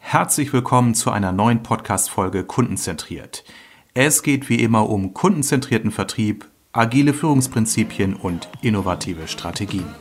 Herzlich willkommen zu einer neuen Podcast-Folge Kundenzentriert. Es geht wie immer um kundenzentrierten Vertrieb, agile Führungsprinzipien und innovative Strategien.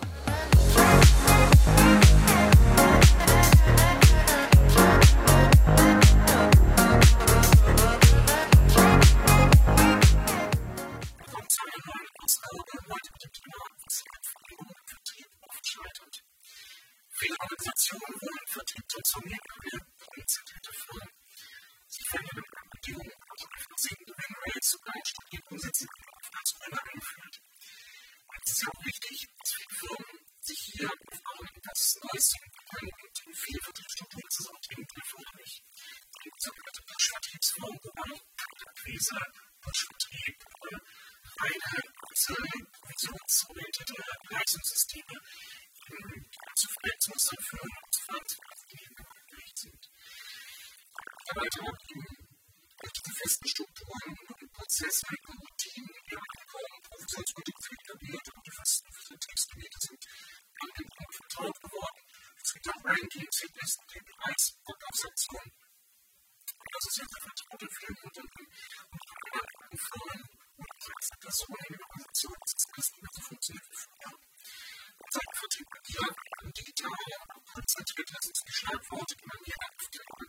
Viele Organisationen wollen Vertrieb transformieren, aber konzentrierte Firmen. Sie verändern Bedingungen, also einfach sinkende Win-Rates und einstellige Umsätze auf ganz grüner angeführt. Und es ist auch wichtig, dass viele Firmen sich hier aufbauen und das Neues denken können und viele Vertriebsstrukturen ist es auch dringend erforderlich. Die sogenannte Push-Vertriebsform, wo man auch Akquise, Push-Vertrieb, reine provisionsorientierte Leistungssysteme zu Verletzungsmustern führen und zu Verantwortlichen gerichtet sind. Mitarbeiter haben durch diese festen Strukturen und Prozesse und Routinen kaum Provisionsmotive etabliert und die festen Vertriebsgebiete sind angekommen und vertraut geworden. Es gibt auch Rankings, Hitlisten, KPIs und Transaktionen. Und das ist jetzt ein vertrauter Firmenunternehmen und die Firmen und die Personen in der Organisation, das ist alles nicht mehr so funktioniert wie früher. Seit Vertrieb digital, konzentriert, das ist die Schlagworte, die man hier aufgreift.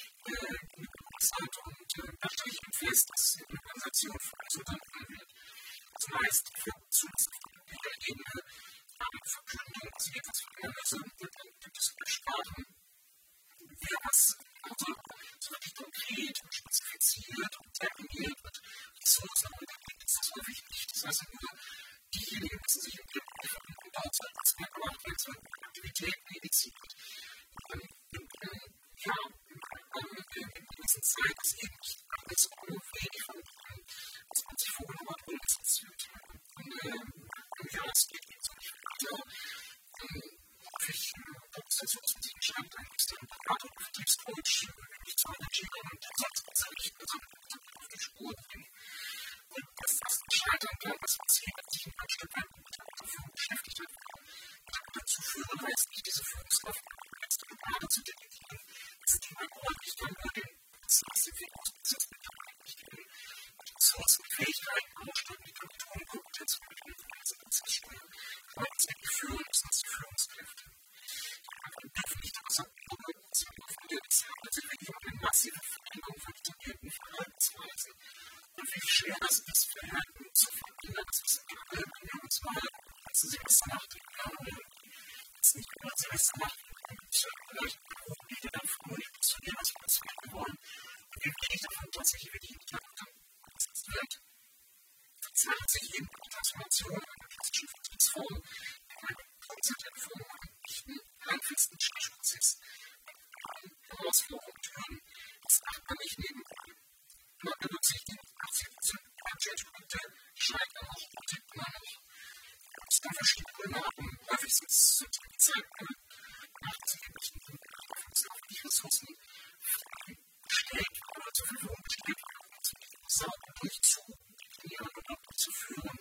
Und da stelle ich fest, dass in der Organisation verstanden wird. Das heißt, für der Ebene Verkündung, es wird was voneinander, dann gibt es Sprachen, wer was, also so wirklich konkret und spezifiziert und terminiert wird, Ressourcen, aber da gibt es das häufig nicht. Das heißt, nur diejenigen müssen sich im Bauzeit das mehr gemacht werden, so Aktivitäten initiiert. In dieser Zeit ist eben nicht alles unfähig von dem, was man sich vorgenommen hat, umgesetzt. Es geht eben so nicht weiter. Häufig Organisationsbetrieben schreibt ein externer Berater und Vertriebscoach, nicht zu managieren und dann sagt man sich, auf die Spur bringen. Und das Scheitern kann, was passiert, wenn sich ein Stück weit mit dafür beschäftigt hat, dazu führen, heißt nicht, diese Führungskraft jetzt gerade zu delegieren, das Thema ordentlich dann würde, das ist die Führungsprozess mit nicht geben, die Ressourcen, die Fähigkeiten, Anstellungen, die Konditionen, Kompetenz und Prozesssteuern, aber das wirklich führen müssen, als die Führungskräfte. Man darf nicht sagen, aber es ist ja tatsächlich eine massive Veränderung von etablierten Verhaltensweisen. Und wie schwer das ist, Verhalten zu verändern, das ist gerade in der Auswahl, als Semester nach dem Jahr, jetzt nicht über Semester nach dem Jahr, und vielleicht berufen die dann früh zu dem, was wir uns werden wollen. Und wie wenig davon tatsächlich wirklich in die Hand gesetzt wird. Verzerrt sich eben die Transformation einer klassischen Vertriebsform in eine konzentrierte Form nicht einen langfristigen Change-Prozess mit Herausforderungen Türen. Das macht man nicht nebenbei. Man benutzt sich die 80% Change-Produkte, die scheitern auch und tippen man noch. Es kann verschiedene Gründe haben. Häufig sind es so die Zeiten, macht sie nicht die Ressourcen gestellt oder zur Verfügung gestellt, um zu sagen, durchzutrainieren und zu führen.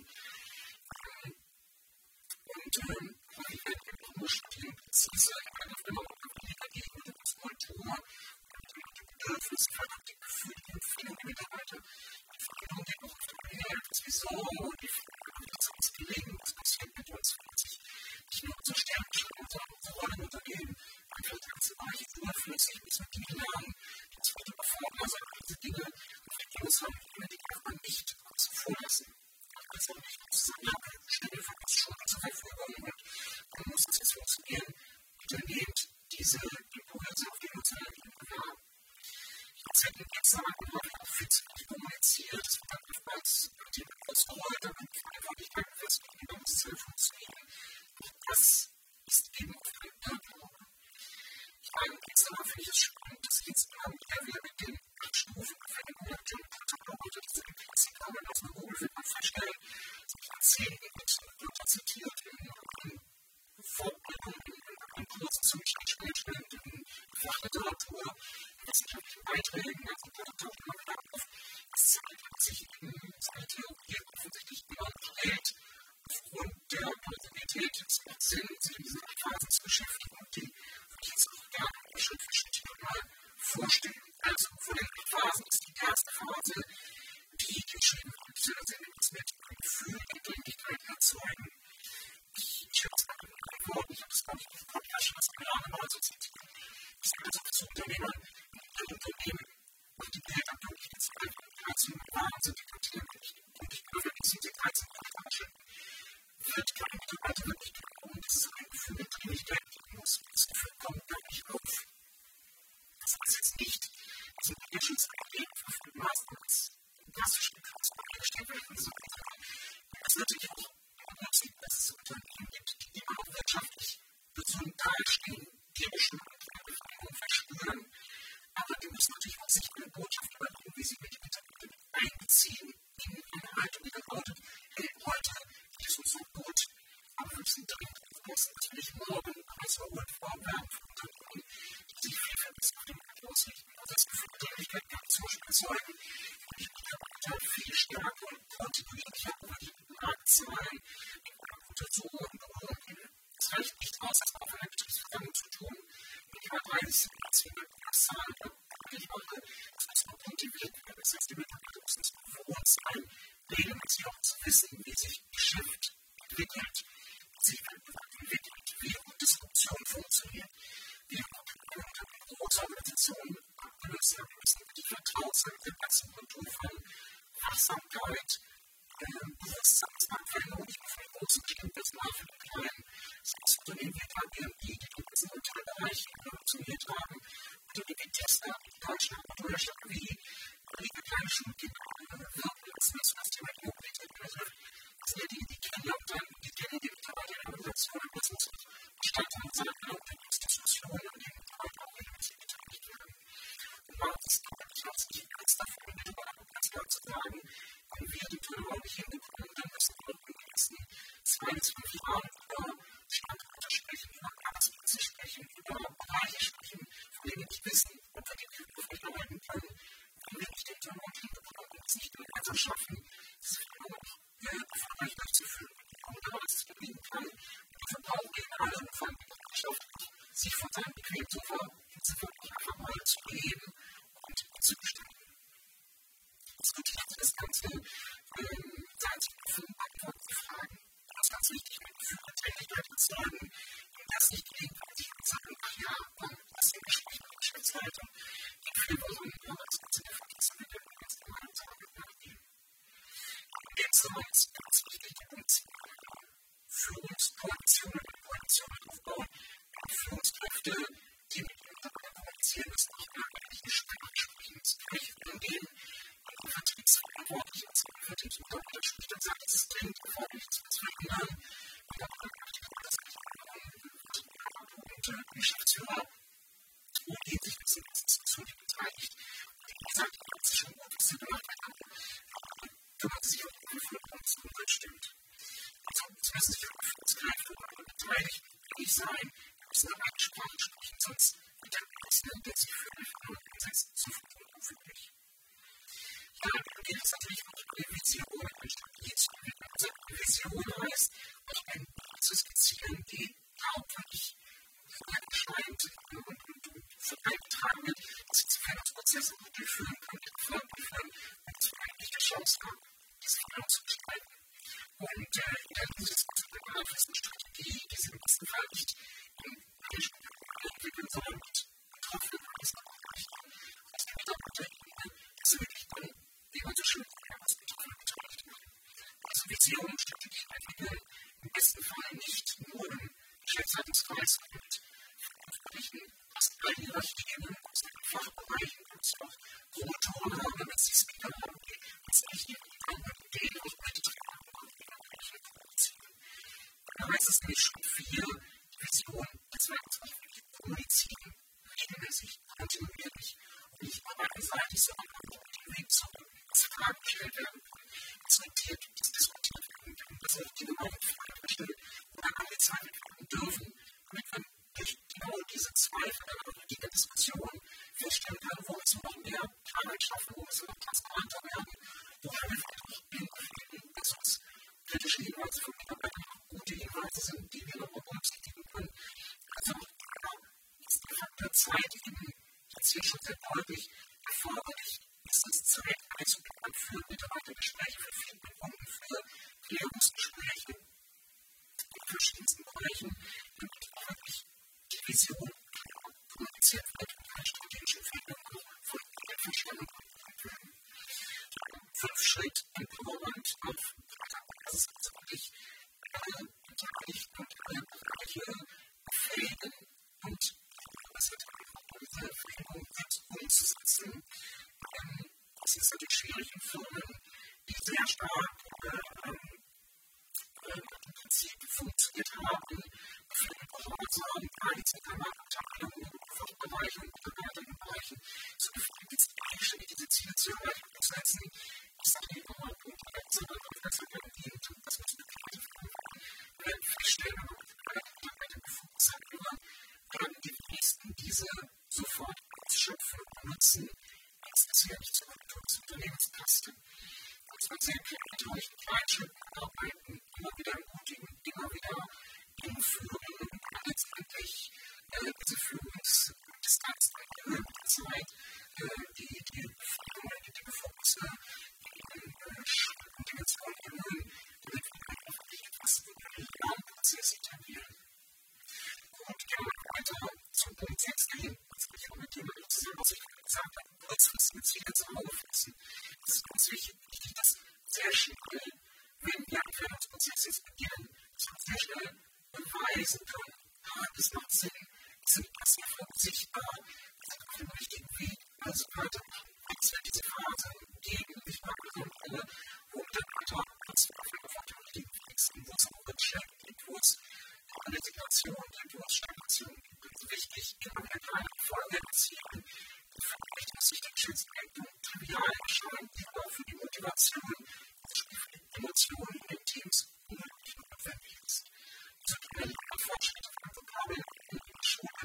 Und häufig werden wir auch nur stehen, präzise, einfach immer auch dagegen mit der Kultur, die Bedürfnisse, die Gefühle, die Empfehlungen der Mitarbeiter, die Verbindung, die auch auf dem Wert, wieso, das uns gelingt, was passiert mit uns, nicht nur unser Sternenschritt, unsere Rolle im Unternehmen, einfach der ganze Bereich ist überflüssig, müssen wir Dinge lernen, das wird überfordern, also diese Dinge, die uns haben, die darf man nicht zuvor lassen. Also nicht zusammen, stelle Fokusstunden zur Verfügung und man muss es jetzt funktionieren, bitte nehmt diese Impulse auf die Nutzerleben wahr. Jetzt hätten wir jetzt aber auch viel zu viel kommuniziert, es wird dann oftmals die ausgerollt, dann kann man einfach nicht mehr festlegen, wie das soll funktionieren. Und das ist eben oft ein Irrtum. Ich meine, jetzt aber finde ich es spannend, dass jetzt wieder mit den 8 Stufen für den Protokoll oder diese Implizit kann man aus einer Google wird man feststellen, dass man 10 wird zitiert in Fortbildungen, in Kursen zum Change-Management, in Fachliteratur, in wissenschaftlichen Beiträgen, also Protokoll immer wieder auf. Es zeigt sich eben seine Theorie offensichtlich immer prägt aufgrund der Volatilität. Es macht Sinn, sich in diesen Phasen zu beschäftigen und die jetzt auch gerne Schritt für Schritt mal vorstellen. Also von den 8 Phasen ist die erste Phase, die geschrieben wird, das mit Gefühl und Dringlichkeit erzeugen. Ich habe es gerade in meinen Worten, ich habe es glaube ich auf Podcast schon das Jahr mal so zitiert. Das sind also für Unternehmer ein Unternehmen und die Bilder wirklich gezeigt und dazu waren sie dekadierlich. Und ich glaube, dass diese 13 Monate wird kein Mitarbeiter wirklich bekommen, dass es ein Gefühl der Dringlichkeit geben muss. Das Gefühl kommt gar nicht auf. Das heißt jetzt nicht, dass ein politisches Problem für viele Maßnahmen klassisch gekauft stehen werden soll. Es wird sich auch nützlich, dass es Unternehmen gibt, die immer auch wirtschaftlich gesund dastehen, die bestimmte Befreiung verspüren. Aber die müssen natürlich auch sich eine Botschaft überlegen, wie sie mit den Mitarbeitern einbeziehen in eine Haltung, die dann lautet, hey, heute geht es uns so gut, aber wir müssen dringend aufpassen, dass wir nicht morgen als erholt vorwärmen von Unternehmen, die sich viel verbessern auf dem Markt ausrichten. Und das Gefühl der Dringlichkeit kann zum Beispiel erzeugen, die Mitarbeiter viel stärker und kontinuierlicher über die Marktzahlen Untersuchungen beobachten. Es reicht nicht aus, das auf einer Betriebsversammlung zu tun, mit über 30 Zahlen ich mache, es muss auch motiviert werden. Das heißt, die Mitarbeiter müssen es gewohnt sein, regelmäßig auch zu wissen, wie sich Geschäft entwickelt, wie Disruption funktioniert, wie große Organisationen abgelöst werden müssen, die vertraut sind mit der ganzen Kultur von Wachsamkeit, Bewusstseinsnachveränderung, nicht nur für die großen Bestimmten, sondern für die kleinen. Das heißt, Unternehmen wie Airbnb, die den ganzen Hotelbereich funktioniert haben, Unternehmen wie Tesla, die Deutschland oder Stadt wie einige kleine Schulkinder wirken lassen, das Thema Mobilität betrifft. Das sind ja die Kinder und dann die Mitarbeiter in der Organisation, aber das muss Bestandteil seiner Diskussion und den Mitarbeiter auch regelmäßig beteiligt werden. Und macht es deutlich, dass sich eins davon mit Mitarbeitern ganz klar zu sagen, wenn wir die Turnaround nicht hinbekommen, dann müssen wir in den nächsten 2 bis 5 Jahren über Standorte sprechen, über Arbeitsplätze sprechen, über Bereiche sprechen, von denen wir nicht wissen, ob wir den Künftig arbeiten können, wenn wir nicht den Turnaround hinbekommen und es nicht gemeinsam schaffen, das nur noch erfolgreich durchzuführen. Und aber dass es gelingen kann, dafür brauchen wir alle von der Gesellschaft, sich von seinem bequemen Sofa jetzt wirklich einfach mal zu beheben und zu gestalten. Diskutiert das Ganze seit 5 Antworten zu fragen. Das ist ganz wichtig, mit Gefühl der Dringlichkeit zu sagen, dass nicht gelingt, wenn sie sagen, ach ja, dann ist ein Gespräch mit dem Geschäftsleiter, die 4 Wochen Arbeitsplätze der vergessen wird, der erst einmal am Tag nachgehen. In dem Sinne ist ganz wichtig, die Führungskoalitionen und Koalitionen aufbauen, Führungskräfte, die mit den Mitarbeitern kommunizieren, das nicht mehr eigentlich Gespräche sprechen, sprich in dem Vertriebsverantwortlichen, Vertriebsmitarbeiter spricht und sagt, es ist dringend erforderlich, das verändern. Und dann das und Geschäftsführer, die sich in dieser Diskussion beteiligt. Und wie gesagt, die hat sich schon gut, was sie gemacht haben, kümmert sich auch um die Umwelt stimmt. Also, es müssen sich auch Führungskräfte beteiligt nicht sein, müssen aber eine Sprache sprechen, sonst wird der Prozess, der sich für die Einsatz zu unfähig. Ja, dann geht es natürlich auch um die Vision, eine Strategie zu entwickeln. Also, die Vision heißt, euch ein Bild zu skizzieren, die glaubwürdig vorgeschreibt und vorangetragen wird, dass sie zu Veränderungsprozessen gut durchführen können, die Erfolg führen, und es eigentlich die Chance haben, diese Veränderung zu gestalten. Und in der festen Strategie, die sie im besten Fall nicht im Management entwickeln, sondern mit Betroffenen alles erreichen. Aus der Mitarbeiterebene ist wirklich dann, wie man so schön sagt, als Betroffene beteiligt wird. Also Vision, Strategie entwickeln, im besten Fall nicht nur im Geschäftsleitungskreis und Verantwortlichen aus allen Hierarchien, aus den Fachbereichen, aus auch Promotoren haben, damit sie Speaker haben, die jetzt nicht irgendwie mit denen auch Mitarbeiter da heißt es nämlich schon 4, die Vision des Werkzeugs kommunizieren, regelmäßig, kontinuierlich und nicht auf einer Seite, sondern auf dem Weg zu Fragen gestellt werden kann, diskutiert werden kann, dass auch die Gemeinden Fragen oder angezweifelt werden dürfen, damit man durch genau diese Zweifel oder die Diskussion feststellen kann, wo es noch mehr Klarheit schaffen, wo es noch transparenter werden, wo wir einfach auch finden, dass uns kritische Hinweise von Mitarbeitern gute Hinweise sind, die wir noch berücksichtigen können. Also, ist der Faktor Zeit eben jetzt kommuniziert schon sehr deutlich, erforderlich ist es Zeit einzuplanen für Mitarbeitergespräche, für Feedbackrunden, für Klärungsgespräche in verschiedensten Bereichen, damit wirklich die Vision kommuniziert wird und eine strategische Veränderung von Verstellung gemacht werden. 5-Schritt Empowerment auf Basis ist wirklich alle Beteiligten und alle Bereiche befähigen und das wird auch diese Befähigung mit umzusetzen. Es ist natürlich schwierig in Firmen, die sehr stark im Prinzip funktioniert haben, für den Gehorsam, einzelne Abteilungen, Fachbereiche und Mitarbeiterbereiche, so gefühlt diese Ziele zu erreichen und zu setzen, ist dann eben auch gut, sondern auch besser dient, das muss begleitet werden. Feststellen, aber alle Mitarbeiter gefunden hat, immer die wenigsten diese sofort ausschöpfen und benutzen, als das ja nicht zur Kultur des Unternehmens passte. Als man sehr kleinteilig und kleinschrittig arbeiten, immer wieder ermutigen, immer wieder hinführen und letztendlich diese Führungsdistanz erhöhen mit der Zeit, die Befugnisse, die Dimension erhöhen, damit wir einfach etwas über den Lernprozess etablieren. Und gehen wir weiter zum Punkt 6 dahin, das will ich auch mit dem zusammen, was ich gesagt habe, kurzfristige Ziele zu auffassen. Es ist ganz wichtig, dass sehr schnell, wenn wir Entwicklungsprozesse jetzt beginnen, dass wir sehr schnell beweisen können, es macht Sinn, es sind Erfolg sichtbar, wir sind auf dem richtigen Weg, also weiter, es wird diese Phase geben, nicht mal Rolle, wo Mitarbeiter auf dem richtigen Weg sind, wo es auch Rückschläge gibt, wo es eine Integration gibt, wo es Stagnation gibt. Also wichtig, immer wieder kleine Erfolge erzielen, vielleicht aus Sicht der Geschäftsleitung trivial erscheint, die aber für die Motivation, also für die Emotionen in den Teams unheimlich notwendig ist. So können wir Fortschritte von Vokabeln in der Schule.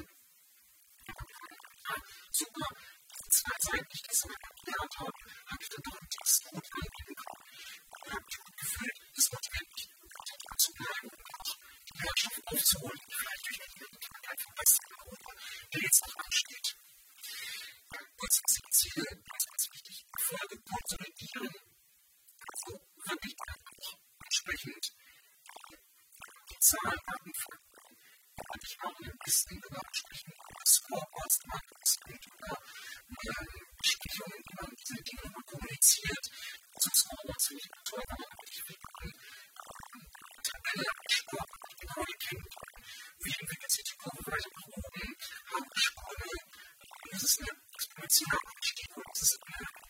Super, zwei Seiten, die ich das aber gelernt habe, habe ich dann doch einen Text gut angeben können. Und habe mich gut gefühlt, es notwendig, zu bleiben und auch die Herrschaft aufzuholen, vielleicht durch eine Möglichkeit von besseren Gruppe, der jetzt noch ansteht. Kurzfristige Ziele, ganz wichtig, Erfolge konsolidieren, also wirklich auch entsprechend die Zahlen abfangen. Und ich auch ein bisschen über entsprechend Scoreboards gemacht und über Stichungen, wie man diese Dinge nochmal kommuniziert. Also Scoreboards finde ich toll, weil man wirklich eine Tabelle Sport genau erkennen kann. Wie entwickelt sich die Kurve weiter nach oben? Haben wir Sprünge? Das ist eine exponentielle Anstieg und das ist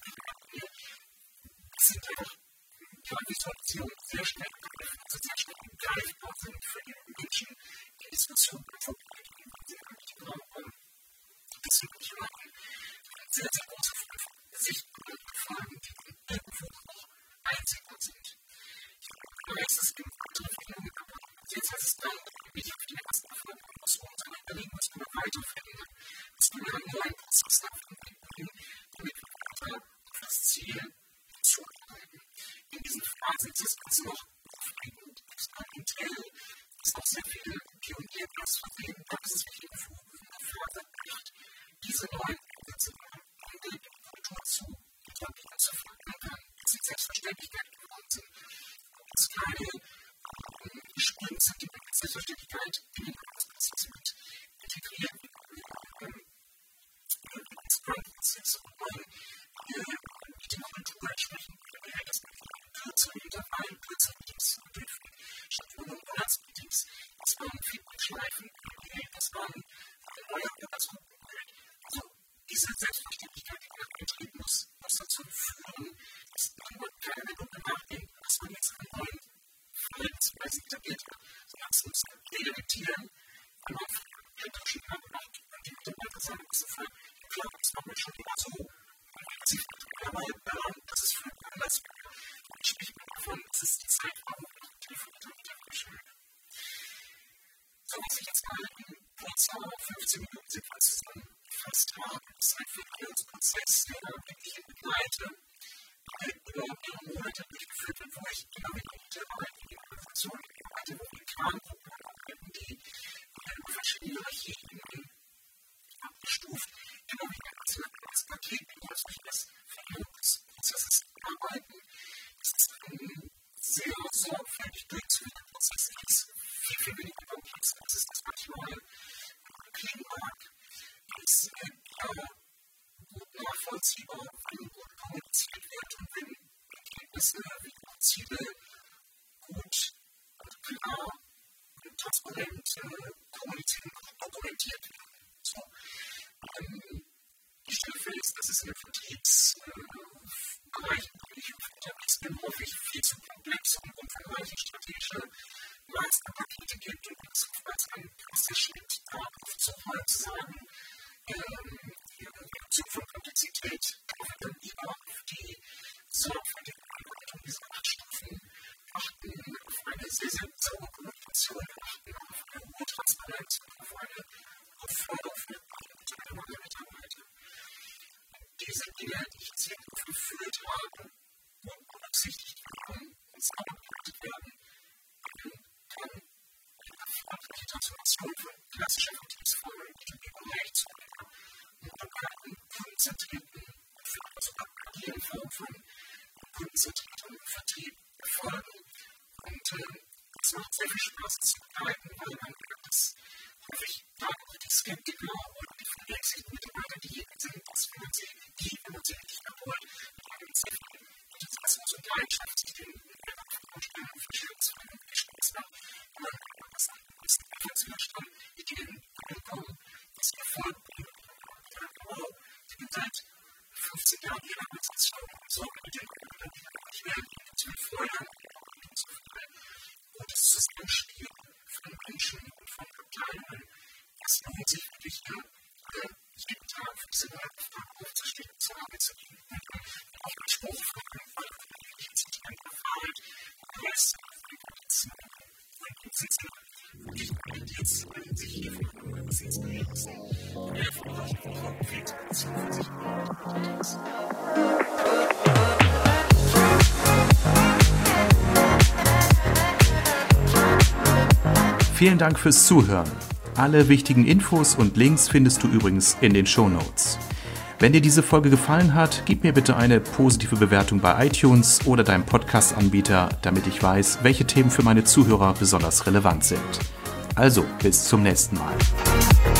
einfach Visualisierung sehr schnell greifbar sind für die Menschen, die Diskussion verfolgen, die Raum. Das sind nicht immer sehr, sehr große sichtbare Fragen, die irgendwo auch einsehbar sind. Ich weiß, es gibt andere Fehler, aber jetzt heißt es dann, nicht auf die ersten Erfolge muss man sondern überlegen, was man weiter verändern. Es gibt einen neuen Prozess damit wir weiter auf das Ziel zutreiben. In diesen Phasen ist es uns noch aufregend, experimentell, ist auch sehr viel Pionierglas versehen, da ist es wichtig, in der Phase nicht diese neuen Ansätze in der Kultur zu etablieren, zu verankern, dass sie Selbstverständlichkeit geworden sind, dass kleine Sprints sind, die mit Selbstverständlichkeit in den Arbeitsprozess mit integrieren, Scrum-Prozess und die Kultur entsprechend dass man kürzer Intervallen, kürzer Teams dürfen, statt nur Monatsteams, dass man Feedback-Schleifen dass man neue Arbeitsgruppen bildet. Also diese Selbstverständlichkeit, die man betrieben muss dazu führen, dass man keine Gruppe nachdenkt, dass man jetzt einen neuen Verhaltensweisen etabliert hat, sondern es muss reglementieren, wenn man Unterschiede hat und die Mitarbeiter sagen, das ist voll klar, das machen wir schon immer so. Sie das ist für anders. Ich spreche davon, es ist die Zeit, warum ich die Mitarbeiter beschreibe. So, was ich jetzt mal in kurzer 15 Minuten Sequenz zusammengefasst habe, ist ein Veränderungsprozess, der wirklich in Begleite über mehrere Monate durchgeführt wird, wo ich immer mit Mitarbeitern in der Organisation arbeite, wo wir in Klangruppen arbeiten, die verschiedene Hierarchien abgestuft immer wieder gut nachvollziehbar, wenn gut kommuniziert wird und wenn Ergebnisse wie Ziele gut und klar und transparent kommuniziert und dokumentiert werden. So. Ich stelle fest, dass es in den Vertriebsbereichen, die ich unterwegs bin, häufig viel zu komplex und umfangreiche strategische Masterpakete gibt und es oftmals ein gewisser Schritt darauf zu sagen, die Reduktion von Komplexität kaufen dann lieber auf die sorgfältige Bearbeitung dieser 8 Stufen, achten auf eine sehr, sehr saubere Kommunikation, achten auf eine hohe Transparenz und auf eine Förderung für alle Mitarbeiter. Diese Dinge, die ich jetzt hier aufgeführt habe und berücksichtigt werden und zusammengearbeitet werden, kann eine erfolgreiche Transformation von klassischer Vertriebsformen in den Bereich zu einer modernen, kundenzentrierten, sogar agilen Form von kundenzentriertem Vertrieb erfolgen. Und es macht sehr viel Spaß zu begleiten, weil man merkt, dass häufig die Skeptiker oder die verletzlichen Mitarbeiter diejenigen sind, dass wenn man sie wirklich abholt, mit sehr viel Enthusiasmus und Leidenschaft sich den Vorstellungen und Verschwörungsfragen gesprächsmacht, aber dass ein bisschen Erfolgswiderstand Ideen kommen, dass sie Erfolg bringen. Wow, ich bin seit 15 Jahren hier in der Organisation und so mit den ich werde natürlich vorher und so viel. Und das ist das Anspiel von Menschen und von Abteilungen. Es lohnt sich wirklich jeden Tag für diese Aufgabe aufzustehen und zur Arbeit zu gehen. Und auch den Spruch von einem Waldköniglichen Zitat erfahren, weiß, und sitzen wirklich jetzt sich hier von einem Sitzberechten und erfolgreich von viel zu für sich Vielen Dank fürs Zuhören. Alle wichtigen Infos und Links findest du übrigens in den Shownotes. Wenn dir diese Folge gefallen hat, gib mir bitte eine positive Bewertung bei iTunes oder deinem Podcast-Anbieter, damit ich weiß, welche Themen für meine Zuhörer besonders relevant sind. Also, bis zum nächsten Mal.